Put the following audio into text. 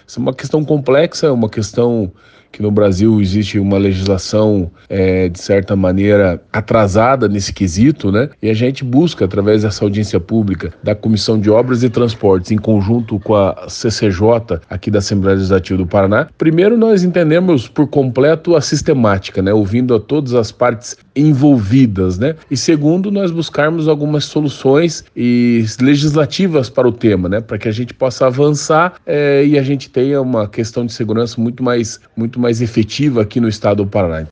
Essa é uma questão complexa, é uma questão que no Brasil existe uma legislação, de certa maneira, atrasada nesse quesito, né? E a gente busca, através dessa audiência pública da Comissão de Obras e Transportes, em conjunto com a CCJ aqui da Assembleia Legislativa do Paraná, primeiro nós entendemos por completo a sistemática, né? Ouvindo a todas as partes envolvidas, né? E segundo, nós buscarmos algumas soluções legislativas para o tema, né? Para que a gente possa avançar e a gente tenha uma questão de segurança muito mais efetiva aqui no estado do Paraná.